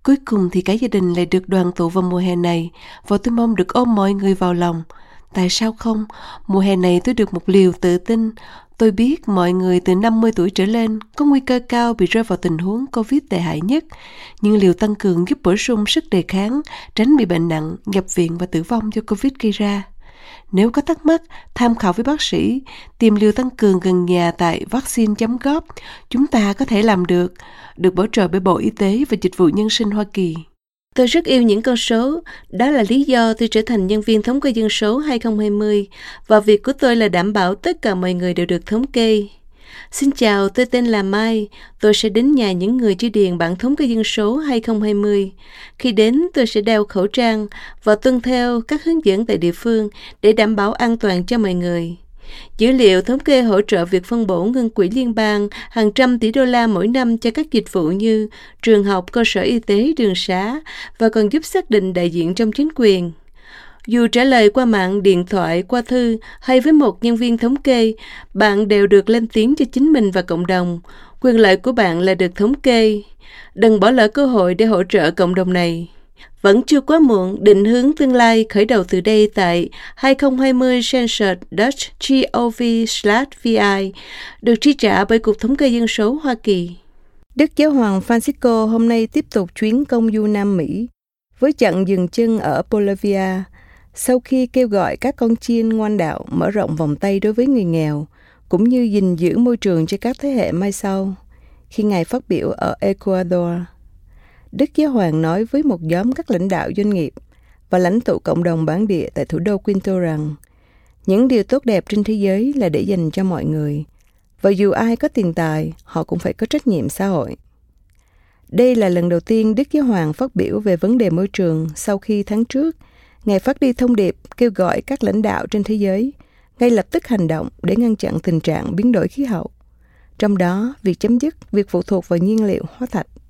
Cuối cùng thì cả gia đình lại được đoàn tụ vào mùa hè này, và tôi mong được ôm mọi người vào lòng. Tại sao không? Mùa hè này tôi được một liều tự tin. Tôi biết mọi người từ 50 tuổi trở lên có nguy cơ cao bị rơi vào tình huống Covid tệ hại nhất, nhưng liều tăng cường giúp bổ sung sức đề kháng, tránh bị bệnh nặng, nhập viện và tử vong do Covid gây ra. Nếu có thắc mắc, tham khảo với bác sĩ, tìm liều tăng cường gần nhà tại vaccine.gov, chúng ta có thể làm được bảo trợ bởi Bộ Y tế và Dịch vụ Nhân sinh Hoa Kỳ. Tôi rất yêu những con số, đó là lý do tôi trở thành nhân viên thống kê dân số 2020 và việc của tôi là đảm bảo tất cả mọi người đều được thống kê. Xin chào, tôi tên là Mai, tôi sẽ đến nhà những người chưa điền bản thống kê dân số 2020. Khi đến, tôi sẽ đeo khẩu trang và tuân theo các hướng dẫn tại địa phương để đảm bảo an toàn cho mọi người. Dữ liệu thống kê hỗ trợ việc phân bổ ngân quỹ liên bang hàng trăm tỷ đô la mỗi năm cho các dịch vụ như trường học, cơ sở y tế, đường xá và còn giúp xác định đại diện trong chính quyền. Dù trả lời qua mạng, điện thoại, qua thư hay với một nhân viên thống kê, bạn đều được lên tiếng cho chính mình và cộng đồng. Quyền lợi của bạn là được thống kê. Đừng bỏ lỡ cơ hội để hỗ trợ cộng đồng này. Vẫn chưa quá muộn, định hướng tương lai khởi đầu từ đây tại 2020 census.gov/vi được chi trả bởi Cục Thống kê Dân số Hoa Kỳ. Đức Giáo hoàng Francisco hôm nay tiếp tục chuyến công du Nam Mỹ với chặng dừng chân ở Bolivia sau khi kêu gọi các con chiên ngoan đạo mở rộng vòng tay đối với người nghèo cũng như gìn giữ môi trường cho các thế hệ mai sau. Khi Ngài phát biểu ở Ecuador, Đức Giáo hoàng nói với một nhóm các lãnh đạo doanh nghiệp và lãnh tụ cộng đồng bản địa tại thủ đô Quito rằng những điều tốt đẹp trên thế giới là để dành cho mọi người, và dù ai có tiền tài, họ cũng phải có trách nhiệm xã hội. Đây là lần đầu tiên Đức Giáo hoàng phát biểu về vấn đề môi trường sau khi tháng trước, Ngài phát đi thông điệp kêu gọi các lãnh đạo trên thế giới ngay lập tức hành động để ngăn chặn tình trạng biến đổi khí hậu, trong đó việc chấm dứt việc phụ thuộc vào nhiên liệu hóa thạch.